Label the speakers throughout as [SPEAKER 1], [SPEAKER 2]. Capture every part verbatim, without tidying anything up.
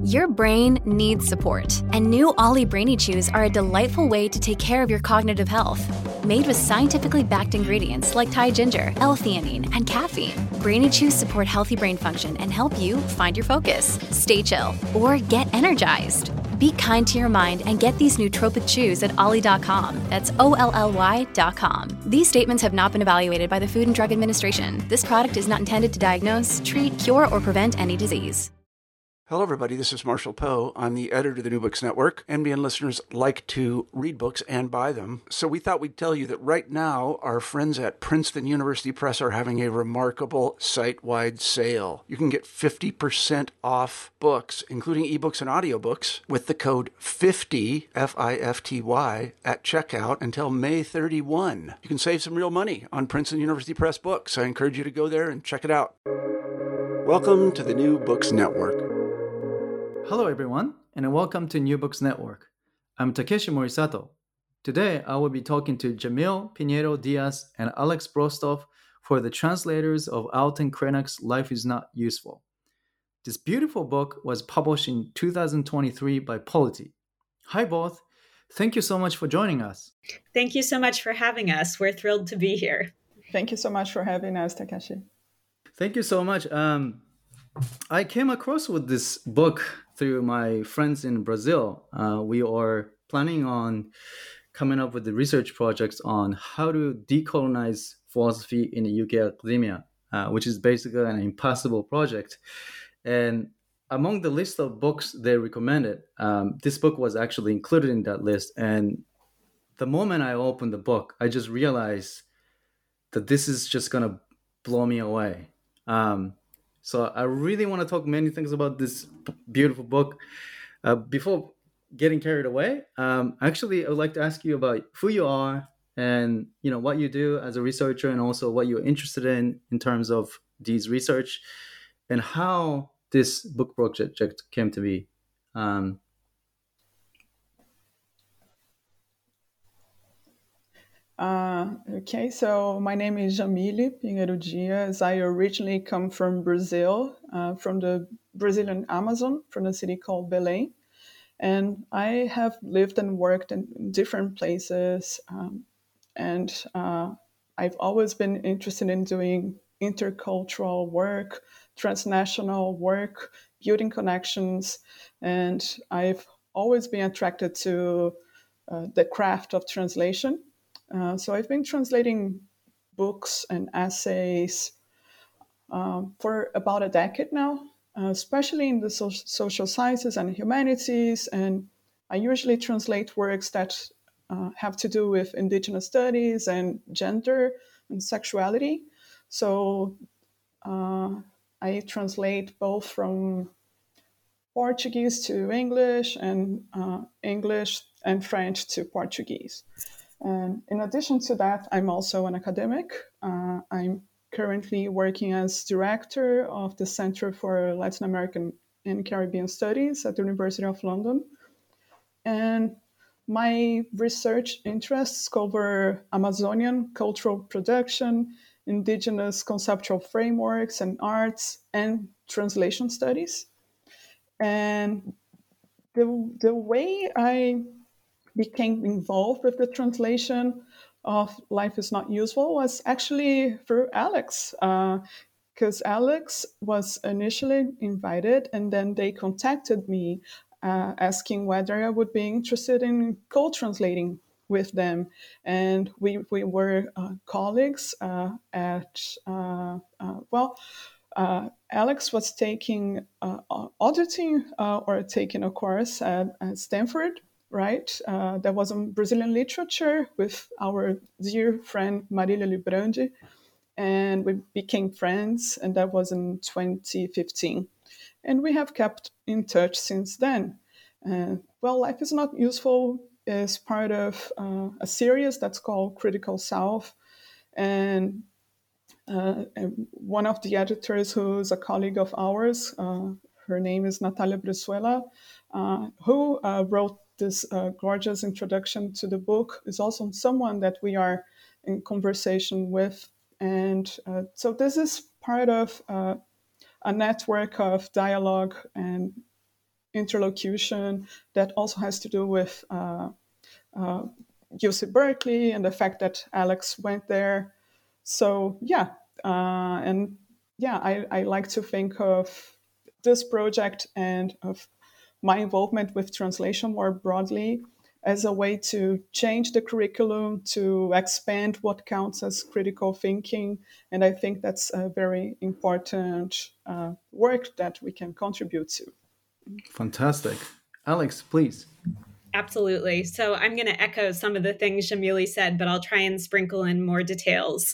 [SPEAKER 1] Your brain needs support, and new Ollie Brainy Chews are a delightful way to take care of your cognitive health. Made with scientifically backed ingredients like Thai ginger, L-theanine, and caffeine, Brainy Chews support healthy brain function and help you find your focus, stay chill, or get energized. Be kind to your mind and get these nootropic chews at ollie dot com. That's O L L Y dot com. These statements have not been evaluated by the Food and Drug Administration. This product is not intended to diagnose, treat, cure, or prevent any disease.
[SPEAKER 2] Hello, everybody. This is Marshall Poe. I'm the editor of the New Books Network. N B N listeners like to read books and buy them. So we thought we'd tell you that right now, our friends at Princeton University Press are having a remarkable site-wide sale. You can get fifty percent off books, including ebooks and audiobooks, with the code fifty, F I F T Y, at checkout until May thirty-first. You can save some real money on Princeton University Press books. I encourage you to go there and check it out. Welcome to the New Books Network.
[SPEAKER 3] Hello, everyone, and welcome to New Books Network. I'm Takeshi Morisato. Today, I will be talking to Jamil Piñeiro-Diaz and Alex Brostov for the translators of Alton Krenek's Life is Not Useful. This beautiful book was published in two thousand twenty-three by Polity. Hi, both. Thank you so much for joining us.
[SPEAKER 4] Thank you so much for having us. We're thrilled to be here.
[SPEAKER 5] Thank you so much for having us, Takeshi.
[SPEAKER 3] Thank you so much. Um, I came across with this book through my friends in Brazil. Uh, we are planning on coming up with the research projects on how to decolonize philosophy in the U K academia, uh, which is basically an impossible project. And among the list of books they recommended, um, this book was actually included in that list. And the moment I opened the book, I just realized that this is just going to blow me away. Um, So I really want to talk many things about this beautiful book. Uh, before getting carried away, um, actually, I would like to ask you about who you are and, you know, what you do as a researcher, and also what you're interested in in terms of these research and how this book project came to be. Um,
[SPEAKER 5] Uh, okay, so my name is Jamile Piñeiro-Diaz. I originally come from Brazil, uh, from the Brazilian Amazon, from a city called Belém. And I have lived and worked in different places. Um, and uh, I've always been interested in doing intercultural work, transnational work, building connections. And I've always been attracted to uh, the craft of translation. Uh, so I've been translating books and essays um, for about a decade now, uh, especially in the so- social sciences and humanities. And I usually translate works that uh, have to do with indigenous studies and gender and sexuality. So uh, I translate both from Portuguese to English and uh, English and French to Portuguese. And in addition to that, I'm also an academic. Uh, I'm currently working as director of the Center for Latin American and Caribbean Studies at the University of London. And my research interests cover Amazonian cultural production, indigenous conceptual frameworks and arts, and translation studies. And the, the way I became involved with the translation of Life is Not Useful was actually through Alex, because uh, Alex was initially invited and then they contacted me uh, asking whether I would be interested in co-translating with them. And we, we were uh, colleagues uh, at, uh, uh, well, uh, Alex was taking uh, auditing uh, or taking a course at, at Stanford. Right, uh, there was a Brazilian literature with our dear friend Marília Librandi, and we became friends, and that was in twenty fifteen. And we have kept in touch since then. Uh, well, Life is Not Useful is part of uh, a series that's called Critical South, and, uh, and one of the editors, who's a colleague of ours, uh, her name is Natalia Brizuela, uh, who uh, wrote this uh, gorgeous introduction to the book, is also someone that we are in conversation with. And uh, so this is part of uh, a network of dialogue and interlocution that also has to do with uh, uh, U C Berkeley and the fact that Alex went there. So yeah, uh, and yeah, I, I like to think of this project and of my involvement with translation more broadly as a way to change the curriculum, to expand what counts as critical thinking. And I think that's a very important uh, work that we can contribute to.
[SPEAKER 3] Fantastic. Alex, please.
[SPEAKER 4] Absolutely. So I'm going to echo some of the things Jamili said, but I'll try and sprinkle in more details.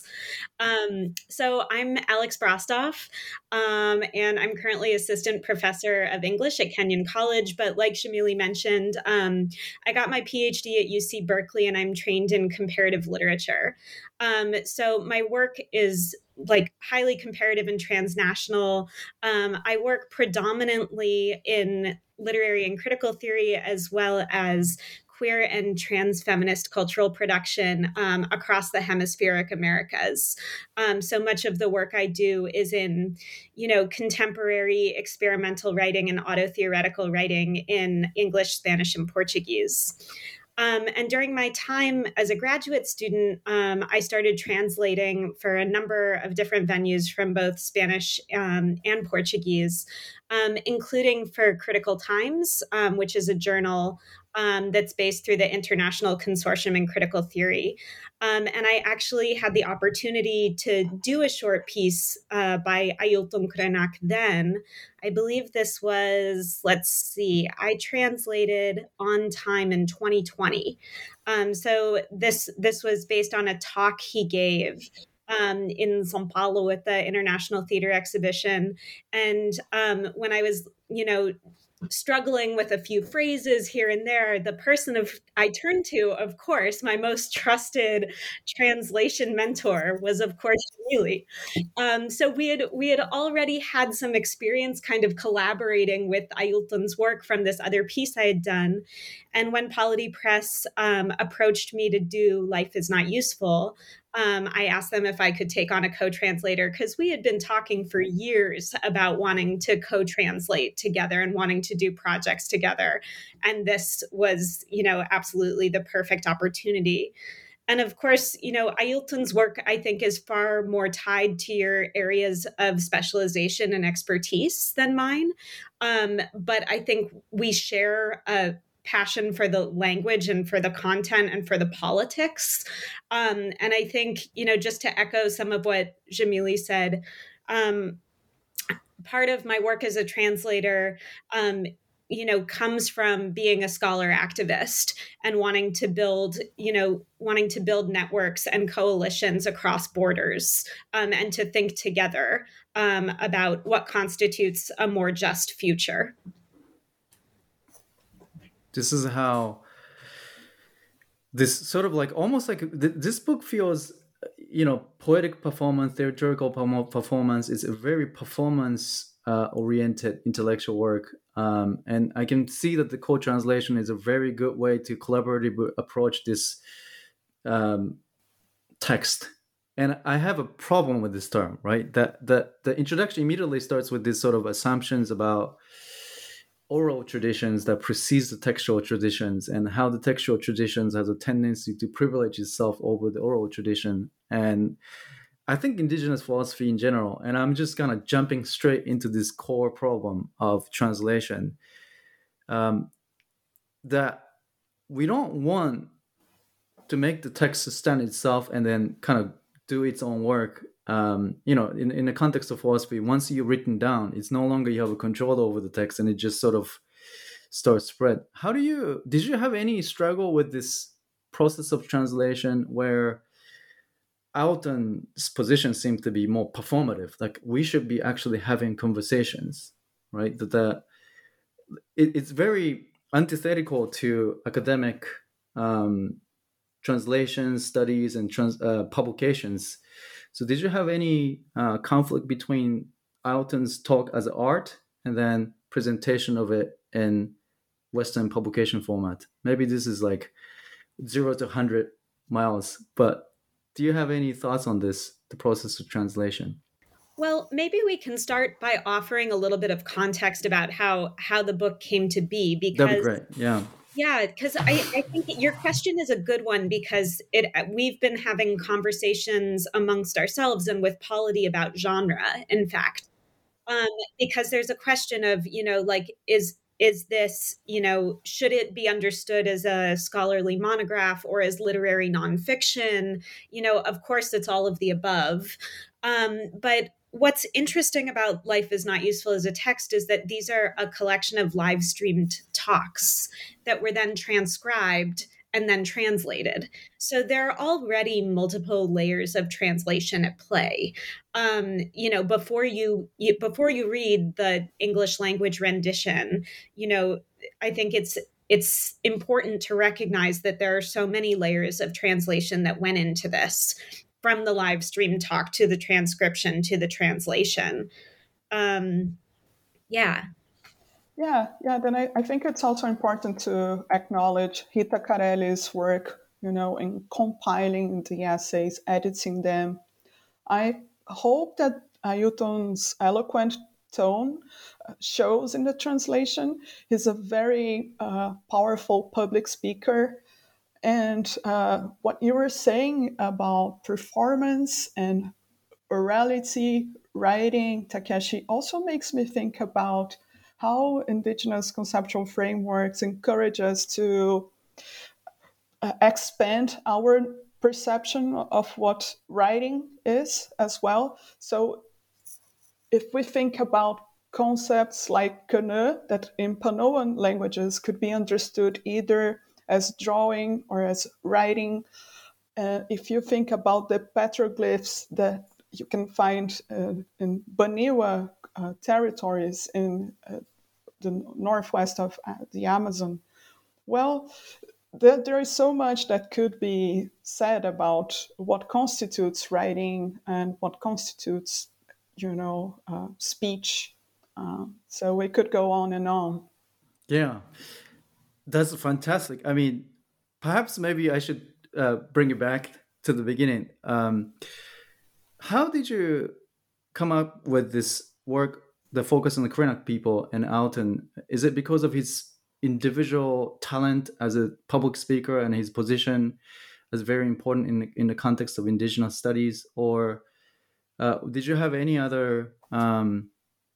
[SPEAKER 4] Um, so I'm Alex Brostoff, um, and I'm currently assistant professor of English at Kenyon College. But like Jamili mentioned, um, I got my PhD at U C Berkeley, and I'm trained in comparative literature. Um, so my work is like highly comparative and transnational. Um, I work predominantly in literary and critical theory, as well as queer and trans feminist cultural production um, across the hemispheric Americas. Um, so much of the work I do is in, you know, contemporary experimental writing and autotheoretical writing in English, Spanish, and Portuguese. Um, and during my time as a graduate student, um, I started translating for a number of different venues from both Spanish um, and Portuguese, um, including for Critical Times, um, which is a journal um, that's based through the International Consortium in Critical Theory. Um, and I actually had the opportunity to do a short piece uh, by Ailton Krenak then. I believe this was, let's see, I translated On Time in twenty twenty. Um, so this this was based on a talk he gave um, in São Paulo at the International Theater Exhibition. And um, when I was, you know, struggling with a few phrases here and there, the person of I turned to, of course, my most trusted translation mentor was, of course, Jamili. Um, so we had we had already had some experience kind of collaborating with Ailton's work from this other piece I had done. And when Polity Press um, approached me to do Life is Not Useful, Um, I asked them if I could take on a co-translator, because we had been talking for years about wanting to co-translate together and wanting to do projects together. And this was, you know, absolutely the perfect opportunity. And of course, you know, Ailton's work, I think, is far more tied to your areas of specialization and expertise than mine. Um, but I think we share a passion for the language and for the content and for the politics. Um, and I think, you know, just to echo some of what Jamili said, um, part of my work as a translator, um, you know, comes from being a scholar activist and wanting to build, you know, wanting to build networks and coalitions across borders um, and to think together um, about what constitutes a more just future.
[SPEAKER 3] This is how this sort of like almost like th- this book feels, you know, poetic performance, theatrical performance. It's a very performance uh, oriented intellectual work. Um, and I can see that the co-translation is a very good way to collaboratively approach this um, text. And I have a problem with this term, right? That, that the introduction immediately starts with this sort of assumptions about oral traditions that precedes the textual traditions, and how the textual traditions has a tendency to privilege itself over the oral tradition. And I think indigenous philosophy in general, and I'm just kind of jumping straight into this core problem of translation, um, that we don't want to make the text sustain itself and then kind of do its own work. Um, you know, in, in the context of philosophy, once you've written down, it's no longer you have a control over the text, and it just sort of starts spread. How do you, did you have any struggle with this process of translation where Ailton's position seemed to be more performative? Like we should be actually having conversations, right? That the, it, it's very antithetical to academic um, translations, studies, and trans, uh, publications. So did you have any uh, conflict between Ailton's talk as art and then presentation of it in Western publication format? Maybe this is like zero to one hundred miles, but do you have any thoughts on this, the process of translation?
[SPEAKER 4] Well, maybe we can start by offering a little bit of context about how how the book came to be,
[SPEAKER 3] That'd be
[SPEAKER 4] because
[SPEAKER 3] great. Yeah.
[SPEAKER 4] yeah, because I, I think your question is a good one, because it we've been having conversations amongst ourselves and with Polity about genre, in fact, um, because there's a question of, you know, like, is is this, you know, should it be understood as a scholarly monograph or as literary nonfiction? You know, of course, it's all of the above. Um, but what's interesting about Life is Not Useful as a Text is that these are a collection of live streamed talks that were then transcribed and then translated. So there are already multiple layers of translation at play. Um, you know, before you, you before you read the English language rendition, you know, I think it's it's important to recognize that there are so many layers of translation that went into this, from the live stream talk to the transcription to the translation. Um, yeah.
[SPEAKER 5] Yeah, yeah. Then I, I think it's also important to acknowledge Rita Carelli's work, you know, in compiling the essays, editing them. I hope that Ailton's eloquent tone shows in the translation. He's a very uh, powerful public speaker. And uh, what you were saying about performance and orality writing, Takeshi, also makes me think about how indigenous conceptual frameworks encourage us to uh, expand our perception of what writing is as well. So if we think about concepts like kane, that in Panoan languages could be understood either as drawing or as writing, uh, if you think about the petroglyphs that you can find uh, in Baniwa uh, territories in uh, the northwest of uh, the Amazon, well, there, there is so much that could be said about what constitutes writing and what constitutes, you know, uh, speech. Uh, so we could go on and on.
[SPEAKER 3] Yeah. That's fantastic. I mean, perhaps maybe I should uh, bring it back to the beginning. Um, how did you come up with this work, the focus on the Krenak people and Ailton? Is it because of his individual talent as a public speaker and his position as very important in the, in the context of indigenous studies, or uh, did you have any other? Um,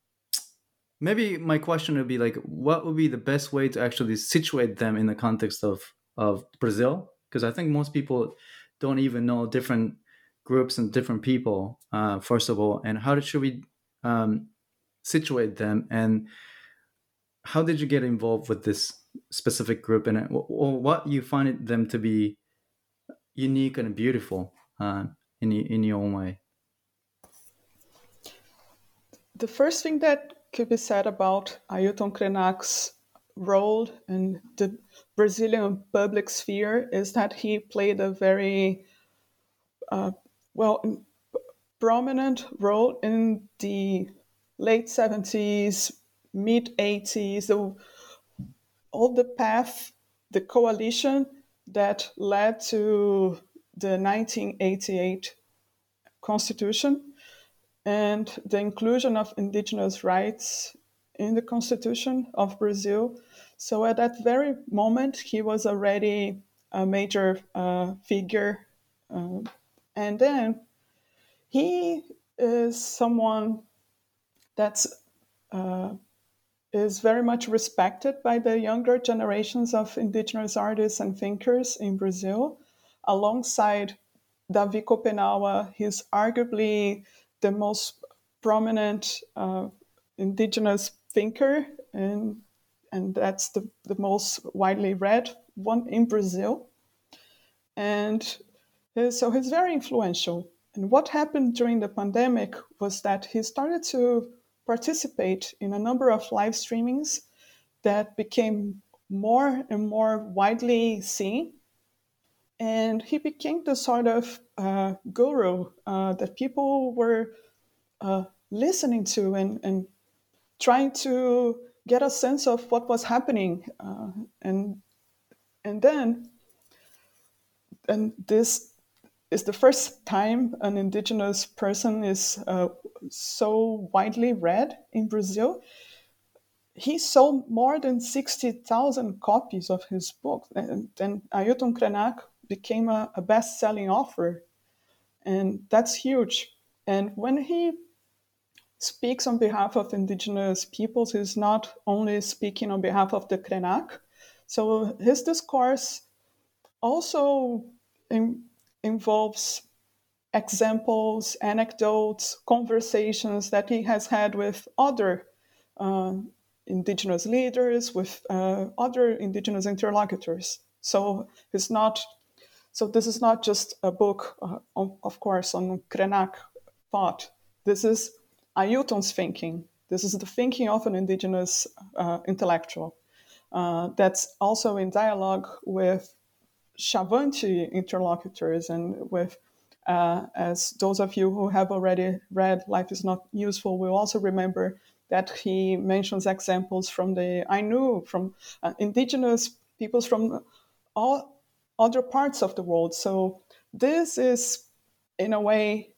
[SPEAKER 3] maybe my question would be like, what would be the best way to actually situate them in the context of of Brazil? Because I think most people don't even know different groups and different people, uh, first of all, and how should we um, situate them, and how did you get involved with this specific group, and or what you find it, them to be unique and beautiful uh, in in your own way?
[SPEAKER 5] The first thing that could be said about Ailton Krenak's role in the Brazilian public sphere is that he played a very uh, well prominent role in the late seventies, mid eighties, the, all the path, the coalition that led to the nineteen eighty-eight Constitution and the inclusion of indigenous rights in the Constitution of Brazil. So at that very moment, he was already a major uh, figure. Uh, and then he is someone that's uh, is very much respected by the younger generations of indigenous artists and thinkers in Brazil. Alongside Davi Kopenawa, he's arguably the most prominent uh, indigenous thinker, and, and that's the, the most widely read one in Brazil. And so he's very influential. And what happened during the pandemic was that he started to participate in a number of live streamings that became more and more widely seen. And he became the sort of uh, guru uh, that people were uh, listening to and, and trying to get a sense of what was happening. Uh, and and then and this is the first time an indigenous person is uh, so widely read in Brazil. He sold more than sixty thousand copies of his book. And then Ailton Krenak became a, a best-selling author. And that's huge. And when he speaks on behalf of indigenous peoples, he's not only speaking on behalf of the Krenak. So his discourse also in, involves examples, anecdotes, conversations that he has had with other uh, indigenous leaders, with uh, other indigenous interlocutors. So it's not. So this is not just a book, uh, on, of course, on Krenak thought. This is Ailton's thinking. This is the thinking of an indigenous uh, intellectual uh, that's also in dialogue with Chavante interlocutors and with, uh, as those of you who have already read Life is Not Useful will also remember that he mentions examples from the Ainu, from uh, indigenous peoples from all other parts of the world. So this is, in a way,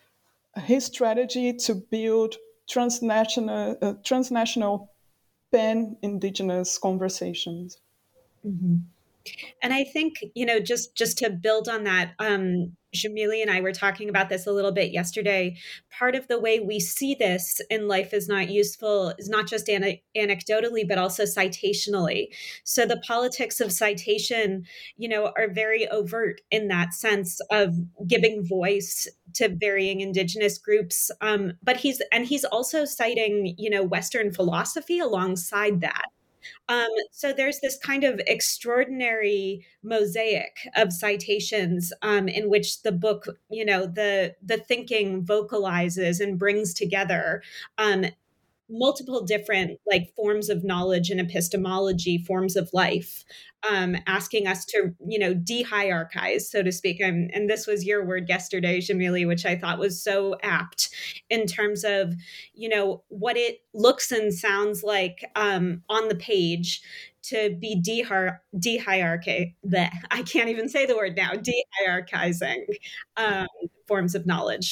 [SPEAKER 5] his strategy to build transnational, uh, transnational pan-indigenous conversations.
[SPEAKER 4] Mm-hmm. And I think, you know, just just to build on that, um, Jamili and I were talking about this a little bit yesterday. Part of the way we see this in Life is Not Useful is not just ana- anecdotally, but also citationally. So the politics of citation, you know, are very overt in that sense of giving voice to varying indigenous groups. Um, but he's and he's also citing, you know, Western philosophy alongside that. Um, so there's this kind of extraordinary mosaic of citations um, in which the book, you know, the the thinking vocalizes and brings together um, multiple different like forms of knowledge and epistemology, forms of life, um, asking us to, you know, de-hierarchize, so to speak. Um, and this was your word yesterday, Jamili, which I thought was so apt in terms of, you know, what it looks and sounds like um, on the page to be de-hier- de-hierarchy. Bleh, I can't even say the word now, de-hierarchizing um, forms of knowledge.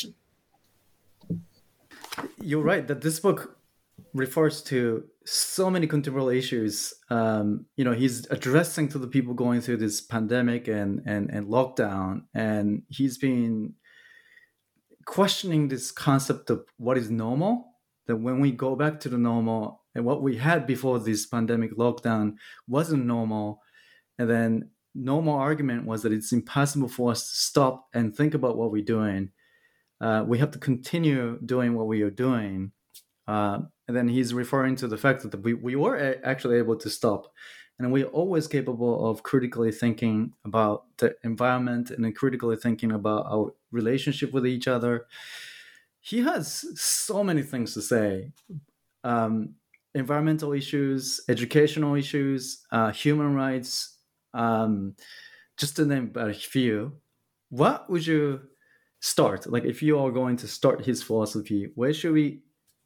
[SPEAKER 3] You're right that this book refers to so many contemporary issues. Um, you know, he's addressing to the people going through this pandemic and, and, and lockdown, and he's been questioning this concept of what is normal, that when we go back to the normal and what we had before this pandemic lockdown wasn't normal. And then normal argument was that it's impossible for us to stop and think about what we're doing. Uh, we have to continue doing what we are doing. Uh, and then he's referring to the fact that we, we were a- actually able to stop. And we're always capable of critically thinking about the environment and then critically thinking about our relationship with each other. He has so many things to say. Um, environmental issues, educational issues, uh, human rights, um, just to name a few. What would you start? Like if you are going to start his philosophy, where should we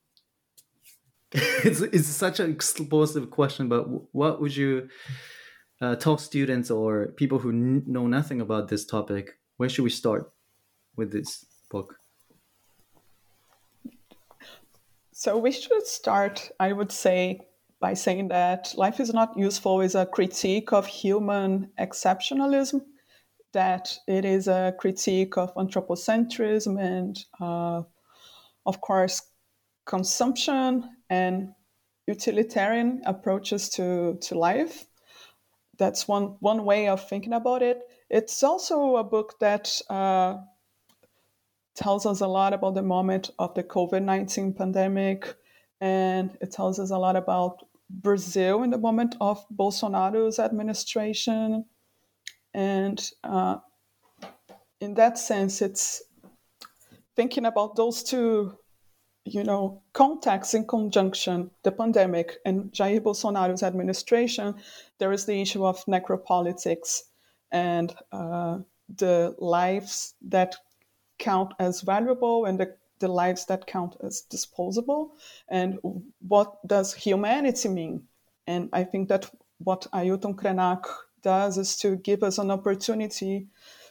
[SPEAKER 3] it's, it's such an explosive question, but what would you uh, tell students or people who n- know nothing about this topic? Where should we start with this book?
[SPEAKER 5] So we should start, I would say, by saying that Life is Not Useful is a critique of human exceptionalism, that it is a critique of anthropocentrism and, uh, of course, consumption and utilitarian approaches to, to life. That's one, one way of thinking about it. It's also a book that uh, tells us a lot about the moment of the covid nineteen pandemic, and it tells us a lot about Brazil in the moment of Bolsonaro's administration. And uh, in that sense, it's thinking about those two you know, contexts in conjunction, the pandemic and Jair Bolsonaro's administration. There is the issue of necropolitics and uh, the lives that count as valuable and the, the lives that count as disposable. And what does humanity mean? And I think that what Ailton Krenak does is to give us an opportunity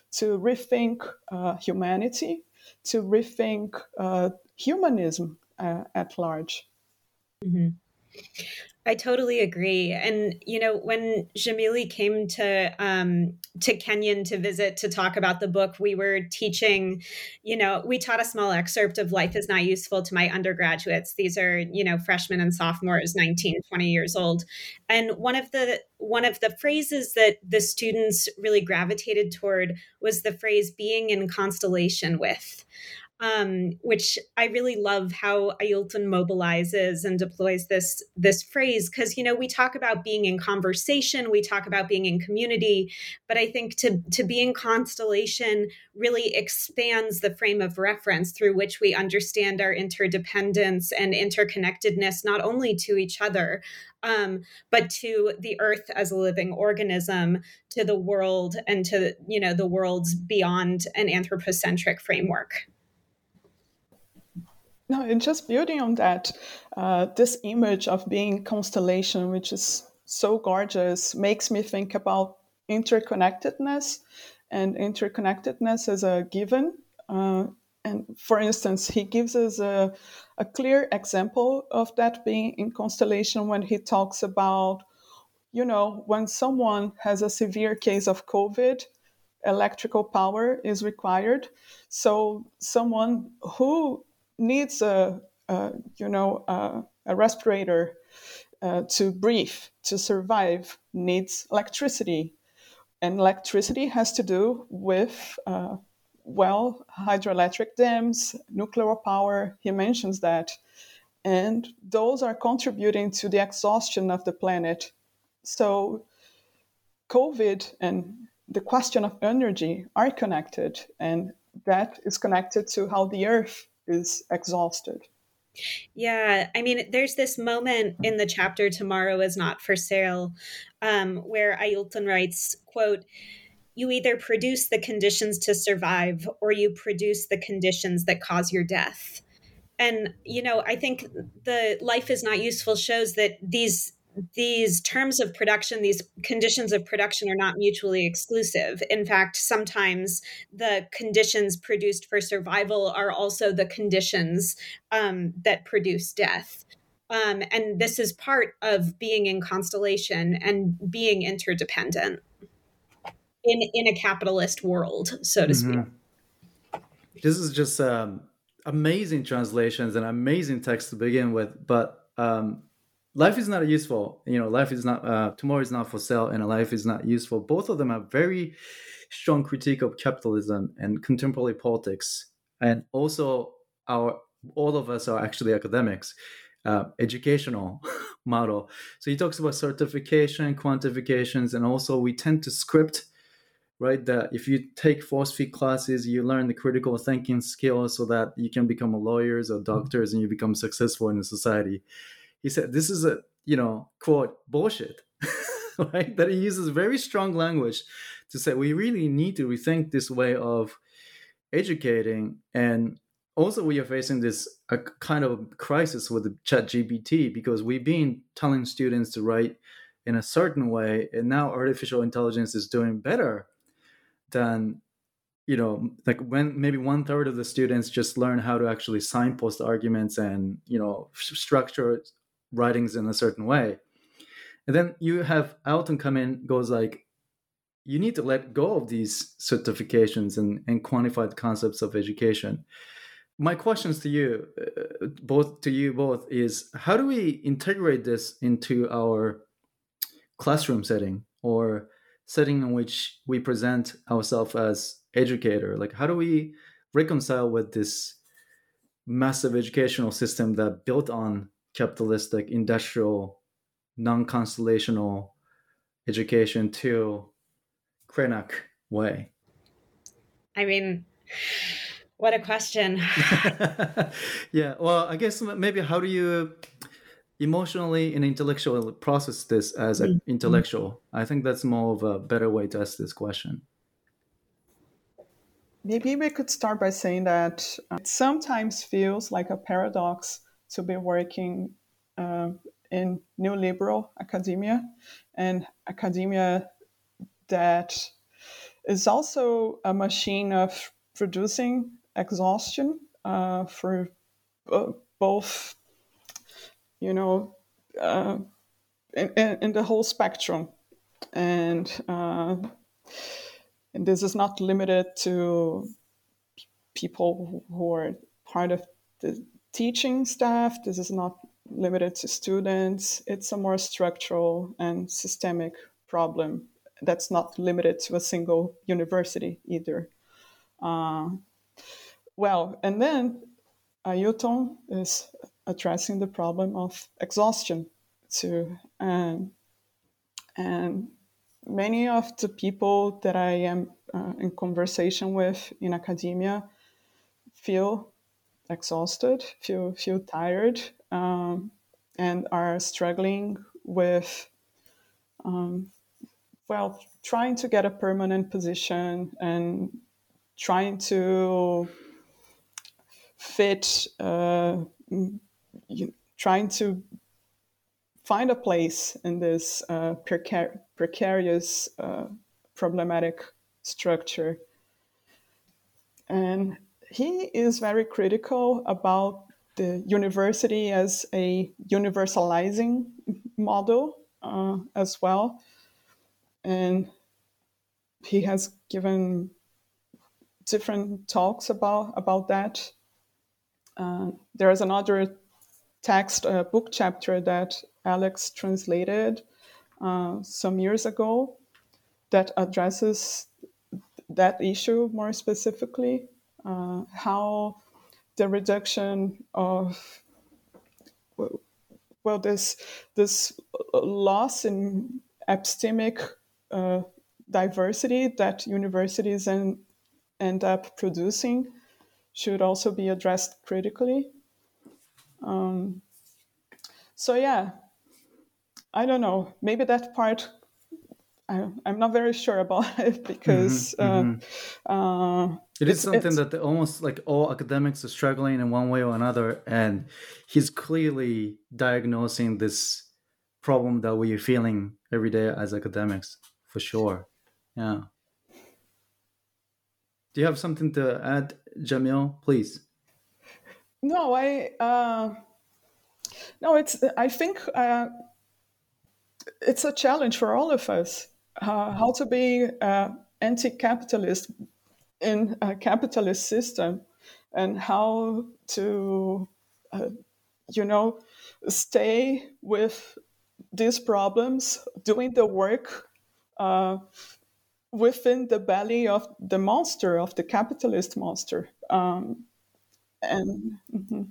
[SPEAKER 5] to rethink uh, humanity, to rethink uh, humanism uh, at large.
[SPEAKER 4] Mm-hmm. I totally agree. And, you know, when Jamili came to um, to Kenyon to visit to talk about the book, we were teaching, you know, we taught a small excerpt of Life is Not Useful to my undergraduates. These are, you know, freshmen and sophomores, nineteen, twenty years old. And one of the one of the phrases that the students really gravitated toward was the phrase being in constellation with. Um, which I really love how Ailton mobilizes and deploys this this phrase, because, you know, we talk about being in conversation, we talk about being in community, but I think to to be in constellation really expands the frame of reference through which we understand our interdependence and interconnectedness, not only to each other, um, but to the earth as a living organism, to the world, and to, you know, the worlds beyond an anthropocentric framework.
[SPEAKER 5] No, and just building on that, uh, this image of being constellation, which is so gorgeous, makes me think about interconnectedness, and interconnectedness as a given. Uh, and for instance, he gives us a, a clear example of that being in constellation when he talks about, you know, when someone has a severe case of COVID, electrical power is required. So someone who needs a, a you know a, a respirator uh, to breathe, to survive, needs electricity, and electricity has to do with uh, well, hydroelectric dams, nuclear power. He mentions that, and those are contributing to the exhaustion of the planet. So COVID and the question of energy are connected, and that is connected to how the earth is exhausted.
[SPEAKER 4] Yeah, I mean, there's this moment in the chapter "Tomorrow is Not for Sale," um, where Ailton writes, quote, "You either produce the conditions to survive or you produce the conditions that cause your death." And, you know, I think the Life is Not Useful shows that these these terms of production, these conditions of production are not mutually exclusive. In fact, sometimes the conditions produced for survival are also the conditions um, that produce death. Um, and this is part of being in constellation and being interdependent in, in a capitalist world, so to speak.
[SPEAKER 3] Mm-hmm. This is just um, amazing translations and amazing text to begin with, but um, life is not useful. You know, life is not, uh, tomorrow is not for sale, and life is not useful. Both of them are very strong critique of capitalism and contemporary politics. And also our, all of us are actually academics, uh, educational model. So he talks about certification, quantifications, and also we tend to script, right? That if you take philosophy classes, you learn the critical thinking skills so that you can become lawyers or doctors and you become successful in the society. He said, this is a, you know, quote, bullshit, right? That he uses very strong language to say, we really need to rethink this way of educating. And also we are facing this a kind of crisis with the ChatGPT, because we've been telling students to write in a certain way, and now artificial intelligence is doing better than, you know, like when maybe one third of the students just learn how to actually signpost arguments and, you know, structure writings in a certain way. And then you have Ailton come in, goes like, you need to let go of these certifications and, and quantified concepts of education. My questions to you, uh, both to you both, is how do we integrate this into our classroom setting or setting in which we present ourselves as educator? Like, how do we reconcile with this massive educational system that built on capitalistic, industrial, non-constellational education to Krenak way?
[SPEAKER 4] I mean, what a question.
[SPEAKER 3] Yeah, well, I guess maybe how do you emotionally and intellectually process this as an mm-hmm. intellectual? I think that's more of a better way to ask this question.
[SPEAKER 5] Maybe we could start by saying that it sometimes feels like a paradox to be working uh, in neoliberal academia, and academia that is also a machine of producing exhaustion uh, for uh, both, you know, uh, in, in the whole spectrum. And, uh, and this is not limited to people who are part of the teaching staff. This is not limited to students. It's a more structural and systemic problem that's not limited to a single university either. Uh, well, and then Ailton is addressing the problem of exhaustion too. And, and many of the people that I am uh, in conversation with in academia feel exhausted, feel feel tired, um, and are struggling with, um, well, trying to get a permanent position and trying to fit, uh, trying to find a place in this uh, precar- precarious, uh, problematic structure. And he is very critical about the university as a universalizing model uh, as well. And he has given different talks about, about that. Uh, there is another text, uh, book chapter that Alex translated uh, some years ago that addresses that issue more specifically, uh, how the reduction of, well, this this loss in epistemic uh, diversity that universities en- end up producing should also be addressed critically. Um, so yeah, I don't know. Maybe that part I, I'm not very sure about it because mm-hmm, uh,
[SPEAKER 3] mm-hmm. Uh, it is something that almost like all academics are struggling in one way or another, and he's clearly diagnosing this problem that we're feeling every day as academics, for sure. Yeah. Do you have something to add, Jamil? Please.
[SPEAKER 5] No, I. Uh, no, it's. I think uh, it's a challenge for all of us. Uh, how to be uh, anti-capitalist in a capitalist system, and how to, uh, you know, stay with these problems, doing the work uh, within the belly of the monster, of the capitalist monster. Um, and mm-hmm.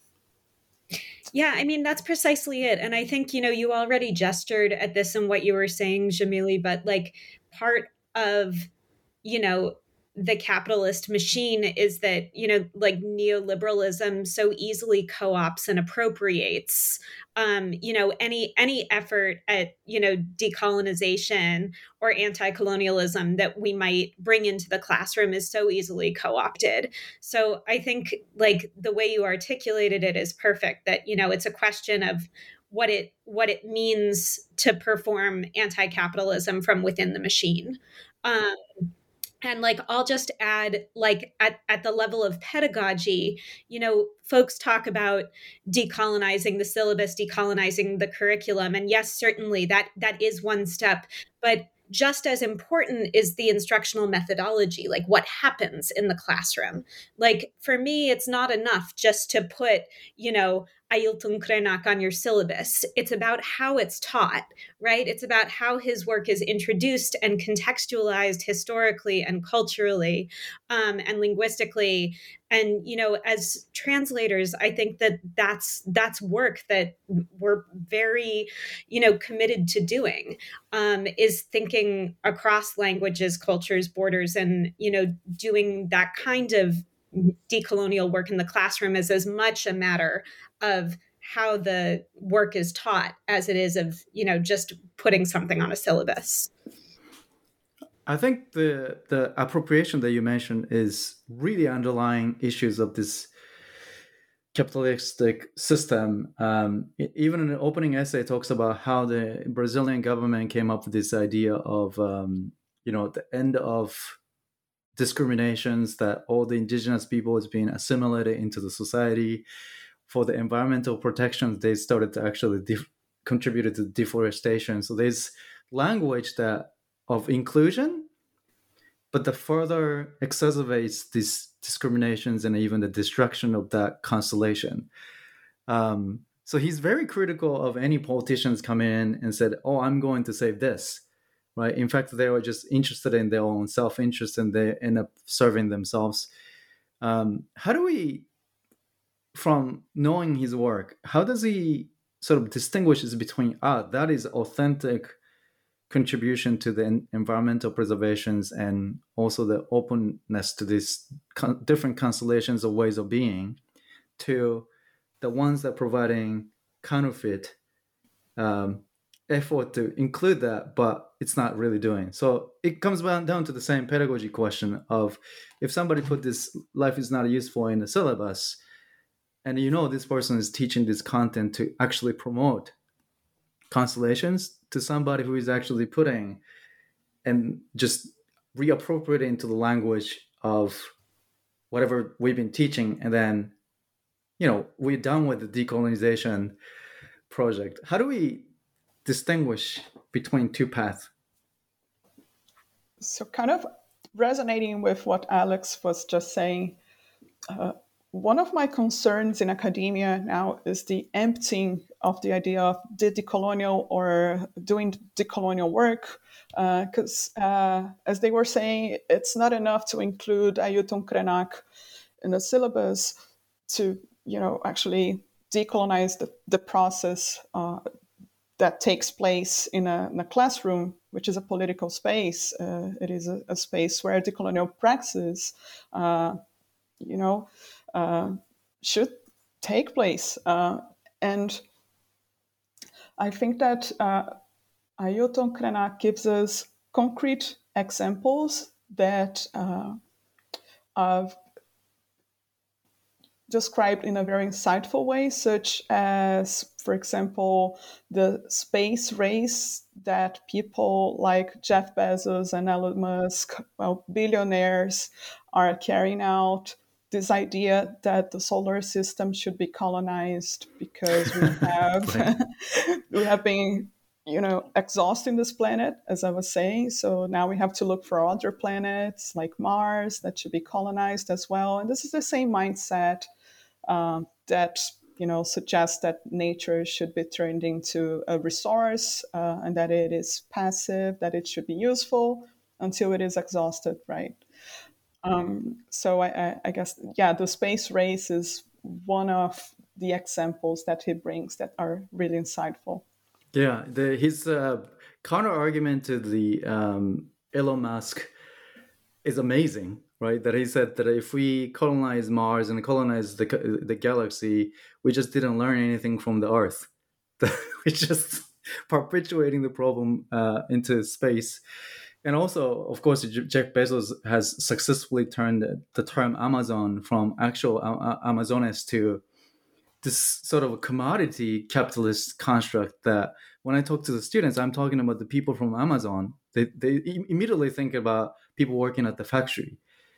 [SPEAKER 4] Yeah, I mean, that's precisely it. And I think, you know, you already gestured at this in what you were saying, Jamili, but like part of, you know, the capitalist machine is that, you know, like neoliberalism so easily co-ops and appropriates, um, you know, any any effort at, you know, decolonization or anti-colonialism that we might bring into the classroom is so easily co-opted. So I think like the way you articulated it is perfect, that, you know, it's a question of what it what it means to perform anti-capitalism from within the machine. Um, And like, I'll just add, like at, at the level of pedagogy, you know, folks talk about decolonizing the syllabus, decolonizing the curriculum. And yes, certainly that that is one step. But just as important is the instructional methodology, like what happens in the classroom. Like for me, it's not enough just to put, you know, Ailton Krenak on your syllabus. It's about how it's taught, right? It's about how his work is introduced and contextualized historically and culturally um, and linguistically. And, you know, as translators, I think that that's that's work that we're very, you know, committed to doing, um, is thinking across languages, cultures, borders, and, you know, doing that kind of decolonial work in the classroom is as much a matter of how the work is taught as it is of, you know, just putting something on a syllabus.
[SPEAKER 3] I think the the appropriation that you mentioned is really underlying issues of this capitalistic system. Um, even in the opening essay, it talks about how the Brazilian government came up with this idea of um, you know, the end of discriminations, that all the indigenous people is being assimilated into the society. For the environmental protections, they started to actually def- contribute to deforestation. So there's language that of inclusion, but the further exacerbates these discriminations and even the destruction of that constellation. Um, so he's very critical of any politicians come in and said, "Oh, I'm going to save this." Right? In fact, they were just interested in their own self-interest, and they end up serving themselves. Um, how do we, from knowing his work, how does he sort of distinguishes between, ah, that is authentic contribution to the environmental preservations and also the openness to these con- different constellations of ways of being, to the ones that providing counterfeit um, effort to include that, but it's not really doing. So it comes down to the same pedagogy question of, if somebody put this life is not useful in the syllabus, and you know this person is teaching this content to actually promote constellations, to somebody who is actually putting and just reappropriating into the language of whatever we've been teaching, and then, you know, we're done with the decolonization project. How do we distinguish between two paths?
[SPEAKER 5] So kind of resonating with what Alex was just saying, uh, one of my concerns in academia now is the emptying of the idea of the decolonial or doing decolonial work, because uh, uh, as they were saying, it's not enough to include Ailton Krenak in the syllabus to, you know, actually decolonize the, the process uh, that takes place in a, in a classroom, which is a political space. Uh, it is a, a space where decolonial praxis, uh, you know, uh, should take place. Uh, and I think that uh, Ailton Krenak gives us concrete examples that uh, are described in a very insightful way, such as, for example, the space race that people like Jeff Bezos and Elon Musk, well, billionaires, are carrying out. This idea that the solar system should be colonized because we have we have been, you know, exhausting this planet, as I was saying. So now we have to look for other planets like Mars that should be colonized as well. And this is the same mindset um, that, you know, suggests that nature should be turned into a resource uh, and that it is passive, that it should be useful until it is exhausted, right? Um, so I, I, I guess, yeah, the space race is one of the examples that he brings that are really insightful.
[SPEAKER 3] Yeah, the, his uh, counter argument to the um, Elon Musk is amazing, right? That he said that if we colonize Mars and colonize the the galaxy, we just didn't learn anything from the Earth. We're just perpetuating the problem uh, into space. And also, of course, Jeff Bezos has successfully turned the term Amazon from actual Amazonas to this sort of a commodity capitalist construct that when I talk to the students, I'm talking about the people from Amazon. They, they immediately think about people working at the factory.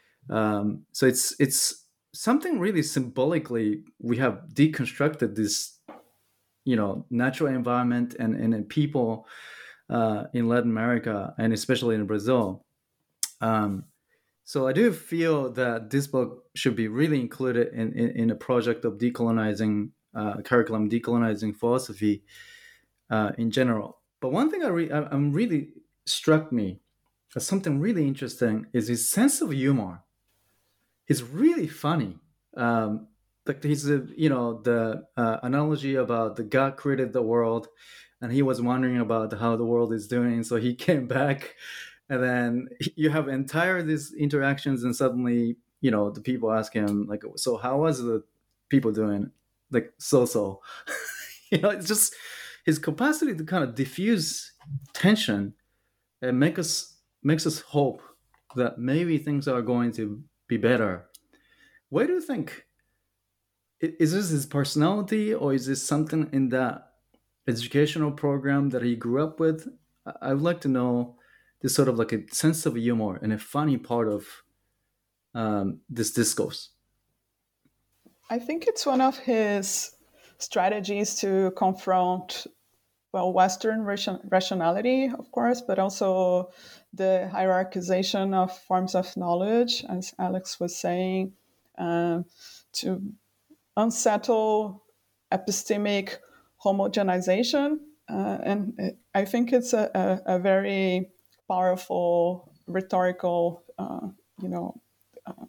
[SPEAKER 3] Um, so it's it's something really symbolically, we have deconstructed this, you know, natural environment and, and people Uh, in Latin America and especially in Brazil. Um, so I do feel that this book should be really included in, in, in a project of decolonizing uh, curriculum, decolonizing philosophy uh, in general. But one thing I re- I'm really struck me as something really interesting is his sense of humor. He's really funny. Um, like he's, a, you know, the uh, analogy about the God created the world and he was wondering about how the world is doing. So he came back and then you have entire these interactions and suddenly, you know, the people ask him like, so how was the people doing? Like, so-so, you know, it's just his capacity to kind of diffuse tension and make us, makes us hope that maybe things are going to be better. Where do you think, is this his personality or is this something in that educational program that he grew up with? I would like to know this sort of like a sense of humor and a funny part of um, this discourse?
[SPEAKER 5] I think it's one of his strategies to confront, well, Western ration- rationality, of course, but also the hierarchization of forms of knowledge, as Alex was saying, uh, to unsettle epistemic homogenization. Uh, and I think it's a, a, a very powerful rhetorical, uh, you know, uh,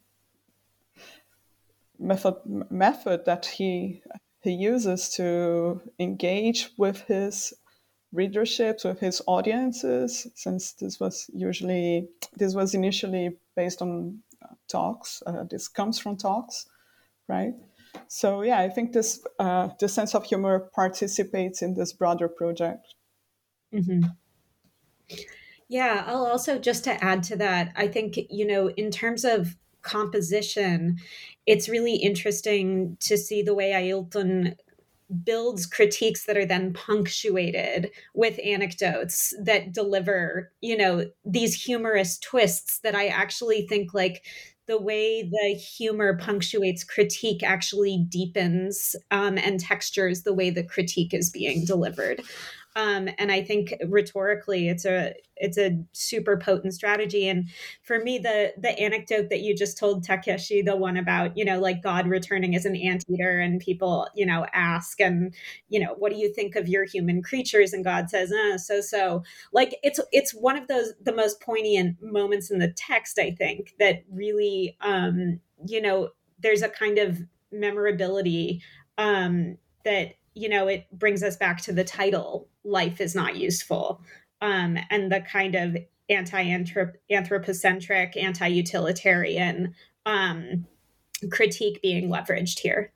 [SPEAKER 5] method method that he he uses to engage with his readerships, with his audiences, since this was usually this was initially based on uh, talks. Uh, this comes from talks, right? So yeah, I think this uh, this sense of humor participates in this broader project.
[SPEAKER 4] Mm-hmm. Yeah, I'll also, just to add to that, I think, you know, in terms of composition, it's really interesting to see the way Ailton builds critiques that are then punctuated with anecdotes that deliver, you know, these humorous twists that I actually think, like, the way the humor punctuates critique actually deepens um, and textures the way the critique is being delivered. Um, and I think rhetorically, it's a it's a super potent strategy. And for me, the the anecdote that you just told, Takeshi, the one about, you know, like God returning as an anteater, and people, you know, ask, and, you know, what do you think of your human creatures? And God says, uh, so so. Like, it's it's one of those the most poignant moments in the text, I think, that really, um, you know, there's a kind of memorability um, that, you know, it brings us back to the title, Life is Not Useful, um, and the kind of anti-anthropocentric, anti-utilitarian um, critique being leveraged here.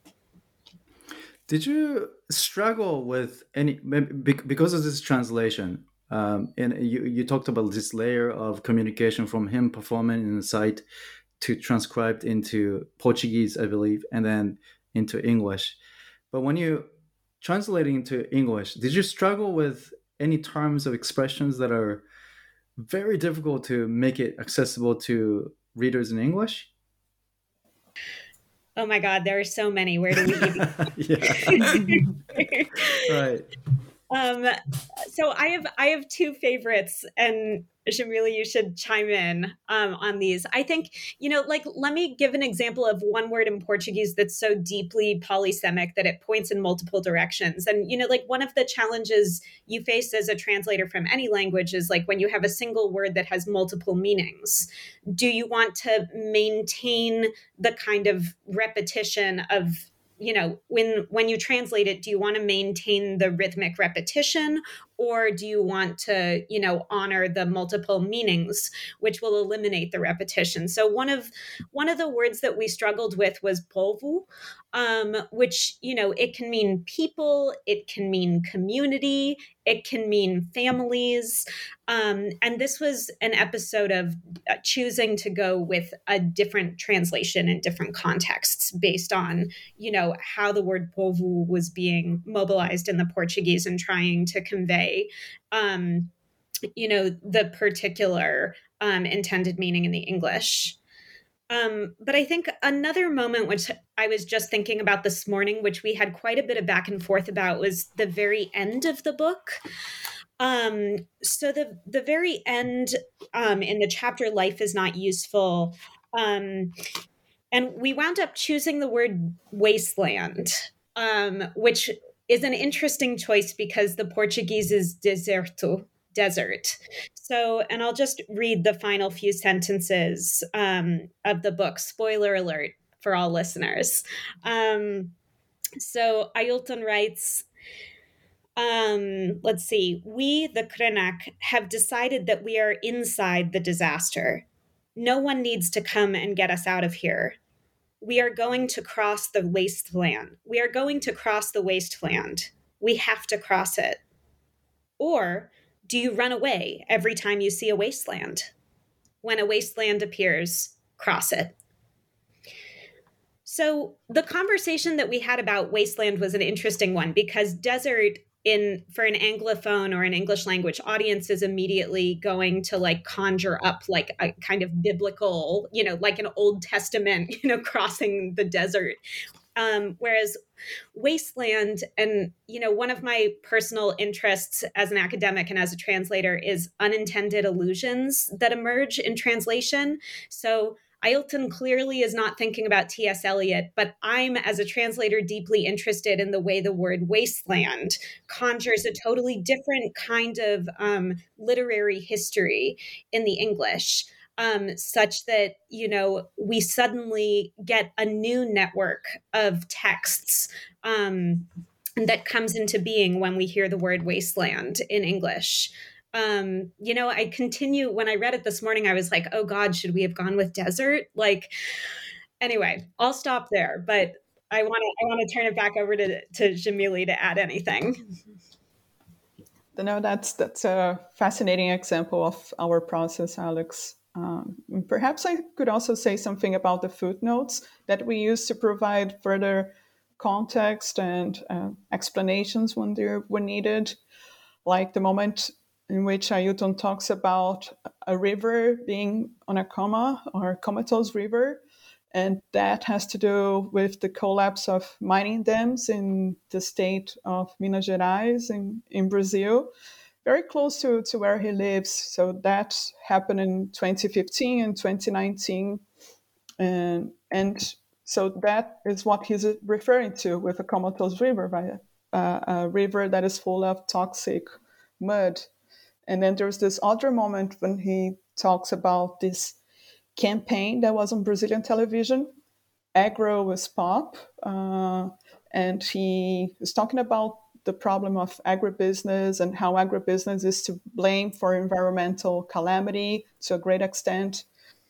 [SPEAKER 3] Did you struggle with any, because of this translation, um, and you, you talked about this layer of communication from him performing in the site to transcribed into Portuguese, I believe, and then into English. But when you translating into English, did you struggle with any terms of expressions that are very difficult to make it accessible to readers in English?
[SPEAKER 4] Oh my God, there are so many. Where do we
[SPEAKER 3] even? Right.
[SPEAKER 4] Um, so I have I have two favorites, and Jamila, you should chime in um, on these. I think, you know, like, let me give an example of one word in Portuguese that's so deeply polysemic that it points in multiple directions. And, you know, like, one of the challenges you face as a translator from any language is, like, when you have a single word that has multiple meanings, do you want to maintain the kind of repetition of, you know, when when you translate it, do you want to maintain the rhythmic repetition, or do you want to, you know, honor the multiple meanings, which will eliminate the repetition? So one of one of the words that we struggled with was povo, um, which, you know, it can mean people, it can mean community, it can mean families. Um, and this was an episode of uh, choosing to go with a different translation in different contexts based on, you know, how the word povo was being mobilized in the Portuguese and trying to convey, um, you know, the particular um, intended meaning in the English. Um, but I think another moment, which I was just thinking about this morning, which we had quite a bit of back and forth about, was the very end of the book. Um, so the the very end um, in the chapter, Life is Not Useful, um, and we wound up choosing the word wasteland, um, which is an interesting choice because the Portuguese is deserto, desert. So, and I'll just read the final few sentences um, of the book. Spoiler alert for all listeners. Um, so Ailton writes, um, let's see, we, the Krenak, have decided that we are inside the disaster. No one needs to come and get us out of here. We are going to cross the wasteland. We are going to cross the wasteland. We have to cross it. Or do you run away every time you see a wasteland? When a wasteland appears, cross it. So the conversation that we had about wasteland was an interesting one because desert in for an Anglophone or an English language audience is immediately going to like conjure up like a kind of biblical, you know, like an Old Testament, you know, crossing the desert. Um, whereas wasteland, and, you know, one of my personal interests as an academic and as a translator is unintended allusions that emerge in translation. So Ailton clearly is not thinking about T S Eliot, but I'm, as a translator, deeply interested in the way the word wasteland conjures a totally different kind of um, literary history in the English, um, such that, you know, we suddenly get a new network of texts um, that comes into being when we hear the word wasteland in English. Um, you know, I continue, when I read it this morning, I was like, oh God, should we have gone with desert? Like, anyway, I'll stop there, but I want to, I want to turn it back over to, to Jamili to add anything.
[SPEAKER 5] No, that's, that's a fascinating example of our process, Alex. Um, perhaps I could also say something about the footnotes that we use to provide further context and uh, explanations when they're when needed, like the moment in which Ailton talks about a river being on a coma or comatose river. And that has to do with the collapse of mining dams in the state of Minas Gerais in, in Brazil, very close to, to where he lives. So that happened in twenty fifteen and twenty nineteen. And, and so that is what he's referring to with a comatose river, right? Uh, a river that is full of toxic mud. And then there's this other moment when he talks about this campaign that was on Brazilian television, Agro is Pop, uh, and he was talking about the problem of agribusiness and how agribusiness is to blame for environmental calamity to a great extent.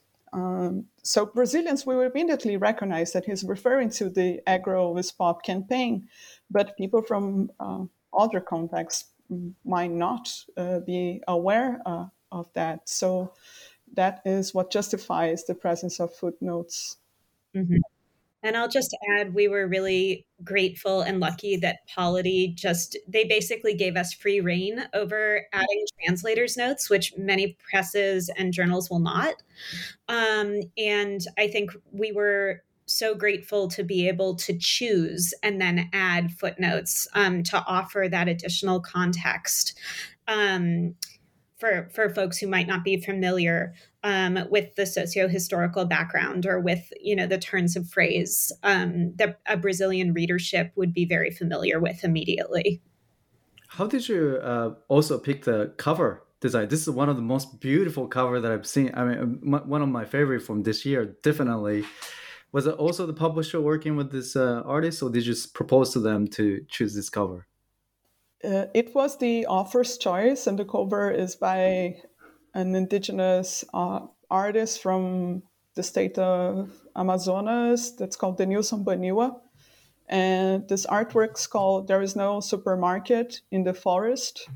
[SPEAKER 5] Um, so Brazilians will immediately recognize that he's referring to the Agro is Pop campaign, but people from uh, other contexts might not uh, be aware uh, of that. So that is what justifies the presence of footnotes.
[SPEAKER 4] Mm-hmm. And I'll just add, we were really grateful and lucky that Polity just, they basically gave us free rein over adding translators' notes, which many presses and journals will not. Um, and I think we were so grateful to be able to choose and then add footnotes um, to offer that additional context um, for, for folks who might not be familiar um, with the socio-historical background or with, you know, the turns of phrase um, that a Brazilian readership would be very familiar with immediately.
[SPEAKER 3] How did you uh, also pick the cover design? This is one of the most beautiful cover that I've seen. I mean, m- one of my favorite from this year, definitely. Was it also the publisher working with this uh, artist, or did you just propose to them to choose this cover?
[SPEAKER 5] Uh, it was the author's choice, and the cover is by an indigenous uh, artist from the state of Amazonas that's called Denilson Baniwa. And this artwork's called There Is No Supermarket in the Forest.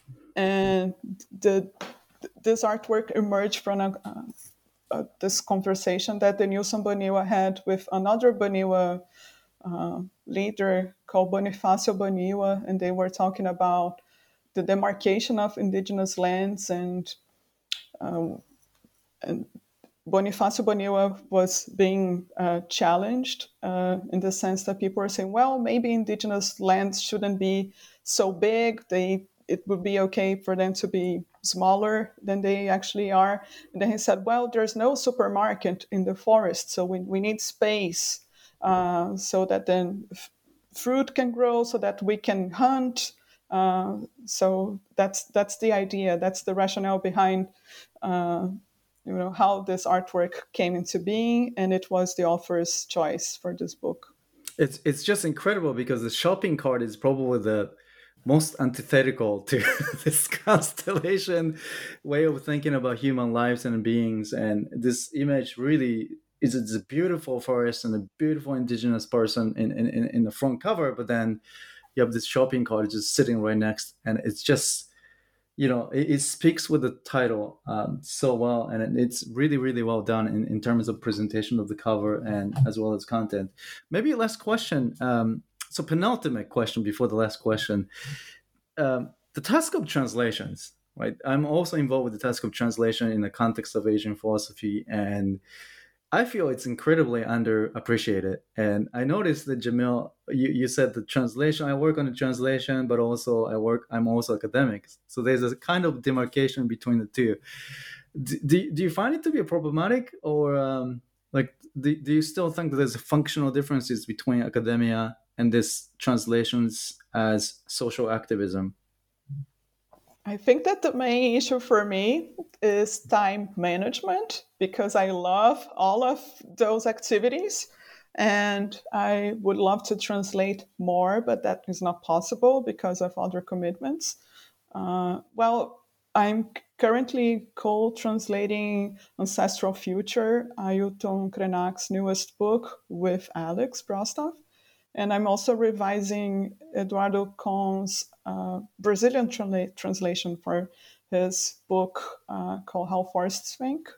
[SPEAKER 5] And the this artwork emerged from a, uh, uh, this conversation that Denilson Baniwa had with another Baniwa uh, leader called Bonifacio Baniwa, and they were talking about the demarcation of indigenous lands, and, um, and Bonifacio Baniwa was being uh, challenged uh, in the sense that people were saying, well, maybe indigenous lands shouldn't be so big. They it would be okay for them to be smaller than they actually are. And then he said, well, there's no supermarket in the forest, so we, we need space uh, so that then f- fruit can grow, so that we can hunt. Uh, so that's that's the idea. That's the rationale behind uh, you know, how this artwork came into being, and it was the author's choice for this book.
[SPEAKER 3] It's it's just incredible because the shopping cart is probably the most antithetical to this constellation way of thinking about human lives and beings. And this image really is it's a beautiful forest and a beautiful indigenous person in, in, in the front cover, but then you have this shopping cart just sitting right next, and it's just, you know, it, it speaks with the title um, so well, and it's really, really well done in, in terms of presentation of the cover and as well as content. Maybe last question. Um, so penultimate question before the last question. um, the task of translations, right? I'm also involved with the task of translation in the context of Asian philosophy, and I feel it's incredibly underappreciated. And I noticed that Jamil, you, you said the translation, I work on the translation, but also I work, I'm also academic. So there's a kind of demarcation between the two. Do, do, do you find it to be problematic, or um, like, do, do you still think that there's functional differences between academia and this translations as social activism?
[SPEAKER 5] I think that the main issue for me is time management, because I love all of those activities and I would love to translate more, but that is not possible because of other commitments. Uh, well, I'm currently co-translating Ancestral Future, Ailton Krenac's newest book, with Alex Brostov. And I'm also revising Eduardo Con's uh, Brazilian tra- translation for his book uh, called How Forests Think.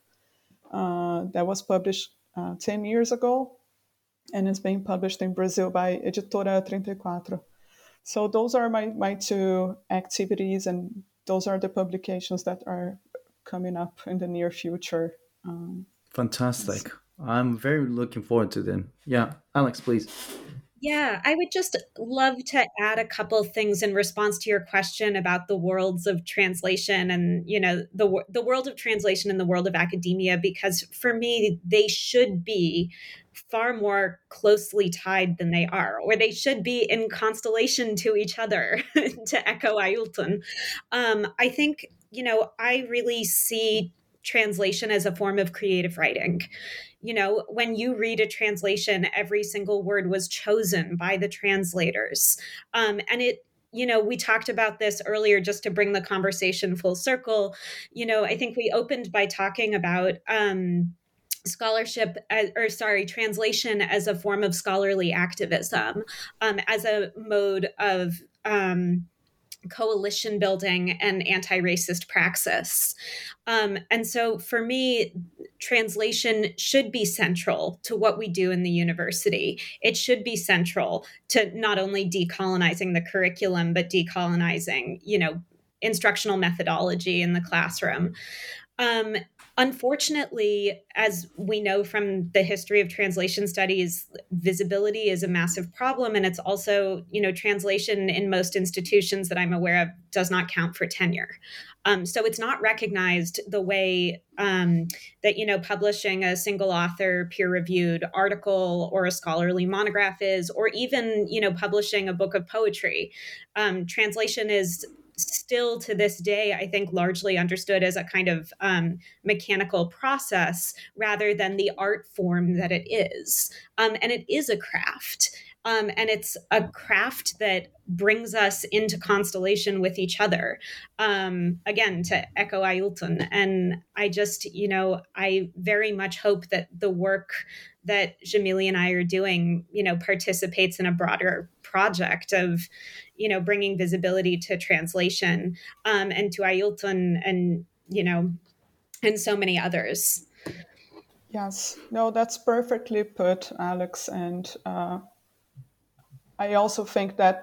[SPEAKER 5] Uh, that was published uh, ten years ago and is being published in Brazil by Editora trinta y cuatro. So those are my, my two activities, and those are the publications that are coming up in the near future. Um,
[SPEAKER 3] Fantastic. Yes. I'm very looking forward to them. Yeah, Alex, please.
[SPEAKER 4] Yeah, I would just love to add a couple things in response to your question about the worlds of translation and, you know, the the world of translation and the world of academia, because for me, they should be far more closely tied than they are, or they should be in constellation to each other, to echo Ailton. Um, I think, you know, I really see translation as a form of creative writing. You know, when you read a translation, every single word was chosen by the translators. Um, and it, you know, we talked about this earlier just to bring the conversation full circle. You know, I think we opened by talking about um, scholarship, as, or sorry, translation as a form of scholarly activism, um, as a mode of um, coalition building and anti-racist praxis. Um, and so for me, translation should be central to what we do in the university. It should be central to not only decolonizing the curriculum, but decolonizing, you know, instructional methodology in the classroom. Um, Unfortunately, as we know from the history of translation studies, visibility is a massive problem. And it's also, you know, translation in most institutions that I'm aware of does not count for tenure. Um, so it's not recognized the way um, that, you know, publishing a single author peer-reviewed article or a scholarly monograph is, or even, you know, publishing a book of poetry. Um, translation is still to this day, I think, largely understood as a kind of um, mechanical process rather than the art form that it is. Um, and it is a craft. Um, and it's a craft that brings us into constellation with each other. Um, again, to echo Ailton. And I just, you know, I very much hope that the work that Jamili and I are doing, you know, participates in a broader project of, you know, bringing visibility to translation um, and to Ailton and, you know, and so many others.
[SPEAKER 5] Yes, no, that's perfectly put, Alex. And uh, I also think that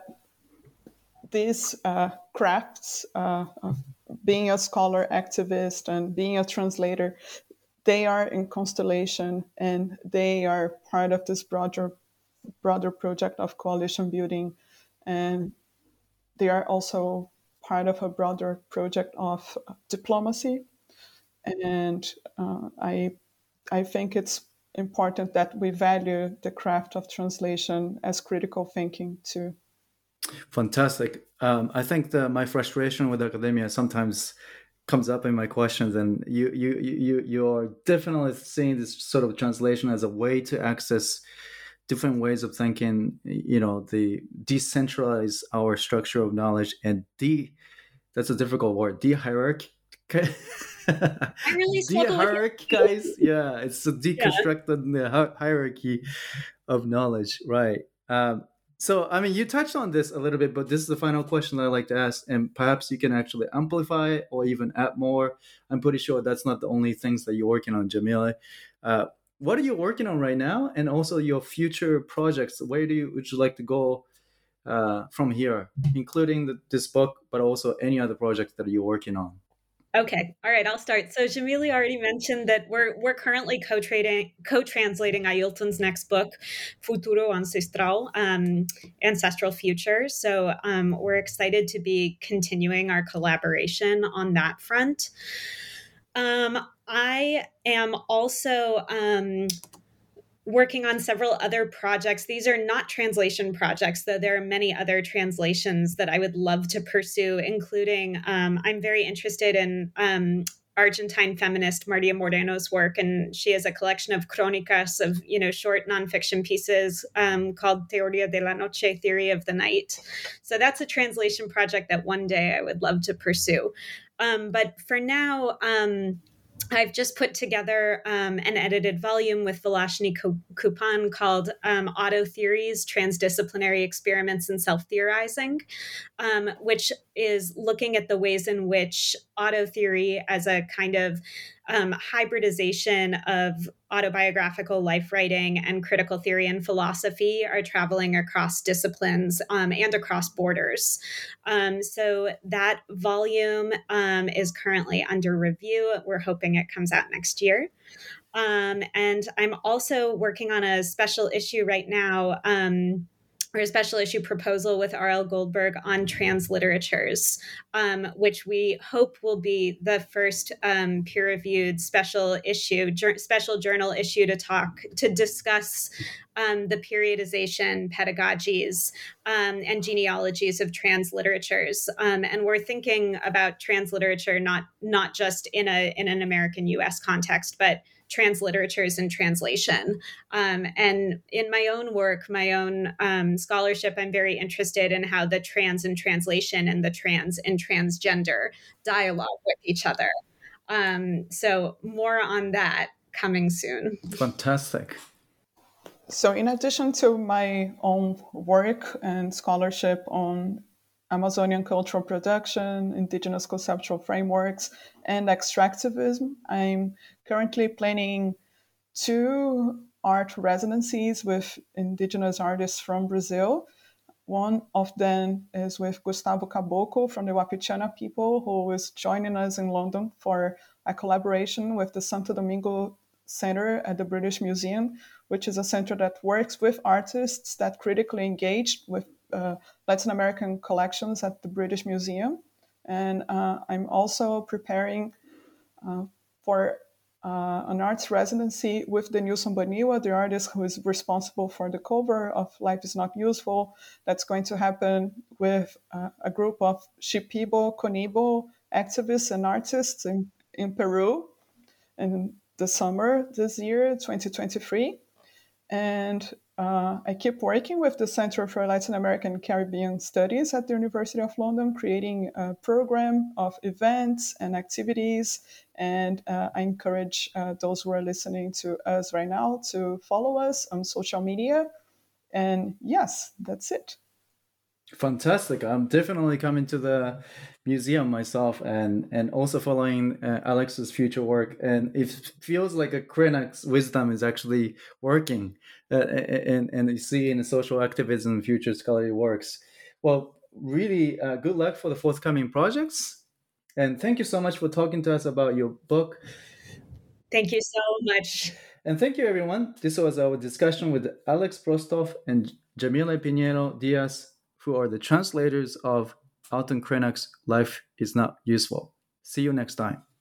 [SPEAKER 5] these uh, crafts, uh, of being a scholar activist and being a translator, they are in constellation and they are part of this broader, broader project of coalition building. And they are also part of a broader project of diplomacy. And uh, I, I think it's important that we value the craft of translation as critical thinking too.
[SPEAKER 3] Fantastic. Um, I think that my frustration with academia sometimes comes up in my questions, and you you you you are definitely seeing this sort of translation as a way to access different ways of thinking. You know, the decentralize our structure of knowledge and de that's a difficult word de-hierarchy.
[SPEAKER 4] I really struggle
[SPEAKER 3] de-hierarchy, guys. Yeah, it's a deconstructed yeah. hierarchy of knowledge, right? Um, So, I mean, you touched on this a little bit, but this is the final question that I like to ask, and perhaps you can actually amplify it or even add more. I'm pretty sure that's not the only things that you're working on, Jamila. Uh, what are you working on right now, and also your future projects? Where do you would you like to go uh, from here, including the, this book, but also any other projects that you're working on?
[SPEAKER 4] Okay. All right. I'll start. So Jamili already mentioned that we're we're currently co-trading, co-translating Ailton's next book, Futuro Ancestral, um, Ancestral Future. So um, we're excited to be continuing our collaboration on that front. Um, I am also um, working on several other projects. These are not translation projects, though there are many other translations that I would love to pursue, including um, I'm very interested in um, Argentine feminist Maria Moreno's work, and she has a collection of crónicas of, you know, short nonfiction pieces um, called Teoría de la Noche, Theory of the Night. So that's a translation project that one day I would love to pursue. Um, but for now, um, I've just put together um, an edited volume with Volashny Kupan called um, Auto Theories, Transdisciplinary Experiments in Self-Theorizing, um, which is looking at the ways in which auto theory as a kind of um, hybridization of autobiographical life writing and critical theory and philosophy are traveling across disciplines um, and across borders. Um, so that volume um, is currently under review. We're hoping it comes out next year. Um, and I'm also working on a special issue right now, um, or a special issue proposal with R L Goldberg on transliteratures, um, which we hope will be the first um, peer-reviewed special issue, jur- special journal issue to talk, to discuss um, the periodization pedagogies um, and genealogies of transliteratures. Um, and we're thinking about transliterature not not just in a in an American U S context, but transliteratures and translation. Um, and in my own work, my own um, scholarship, I'm very interested in how the trans and translation and the trans and transgender dialogue with each other. Um, so more on that coming soon.
[SPEAKER 3] Fantastic.
[SPEAKER 5] So in addition to my own work and scholarship on Amazonian cultural production, indigenous conceptual frameworks, and extractivism, I'm currently planning two art residencies with indigenous artists from Brazil. One of them is with Gustavo Caboclo from the Wapichana people, who is joining us in London for a collaboration with the Santo Domingo Center at the British Museum, which is a center that works with artists that critically engage with uh, Latin American collections at the British Museum. And uh, I'm also preparing uh, for uh, an arts residency with Denilson Baniwa, the artist who is responsible for the cover of Life is Not Useful. That's going to happen with uh, a group of Shipibo, Conibo activists and artists in, in Peru in the summer this year, twenty twenty-three. And uh, I keep working with the Center for Latin American and Caribbean Studies at the University of London, creating a program of events and activities. And uh, I encourage uh, those who are listening to us right now to follow us on social media. And yes, that's it.
[SPEAKER 3] Fantastic. I'm definitely coming to the museum myself and, and also following uh, Alex's future work. And it feels like a Krenek's wisdom is actually working uh, and, and you see in the social activism future scholarly works. Well, really uh, good luck for the forthcoming projects. And thank you so much for talking to us about your book.
[SPEAKER 4] Thank you so much.
[SPEAKER 3] And thank you, everyone. This was our discussion with Alex Prostov and Jamila Pinheiro Diaz, who are the translators of Ailton Krenek's Life is Not Useful. See you next time.